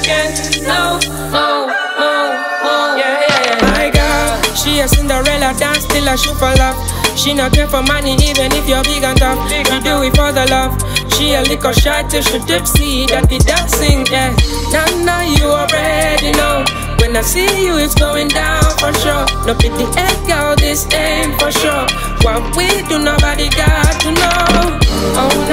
again. No, oh, oh, oh, yeah, yeah, yeah. My girl, she a Cinderella, dance till I shoot for love. She not care for money even if you're big and tough. She do it for the love. She a little shy till she tipsy, that be dancing, yeah. Now you already know. When I see you, it's going down for sure. No pity, hey girl, this ain't for sure. What we do, nobody got to know. Oh